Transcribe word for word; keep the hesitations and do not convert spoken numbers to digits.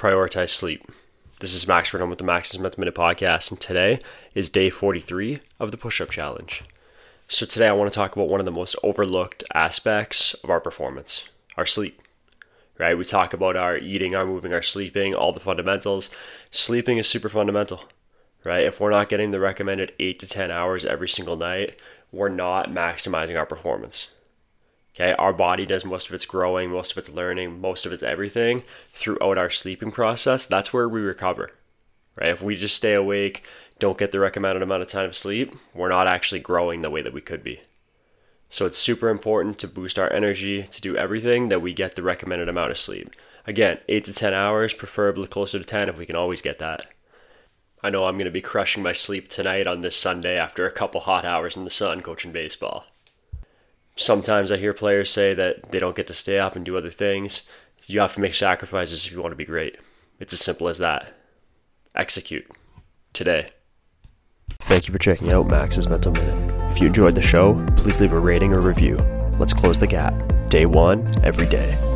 prioritize sleep. This is Max Redon with the Max's Mental Minute Podcast, and today is day forty-three of the Push-Up Challenge. So today I want to talk about one of the most overlooked aspects of our performance, our sleep. Right? We talk about our eating, our moving, our sleeping, all the fundamentals. Sleeping is super fundamental, right? If we're not getting the recommended eight to ten hours every single night, we're not maximizing our performance. Okay, our body does most of its growing, most of its learning, most of its everything throughout our sleeping process. That's where we recover, right? If we just stay awake, don't get the recommended amount of time of sleep, we're not actually growing the way that we could be. So it's super important to boost our energy, to do everything that we get the recommended amount of sleep. Again, eight to ten hours, preferably closer to ten if we can always get that. I know I'm going to be crushing my sleep tonight on this Sunday after a couple hot hours in the sun coaching baseball. Sometimes I hear players say that they don't get to stay up and do other things. You have to make sacrifices if you want to be great. It's as simple as that. Execute. Today. Thank you for checking out Max's Mental Minute. If you enjoyed the show, please leave a rating or review. Let's close the gap. Day one, every day.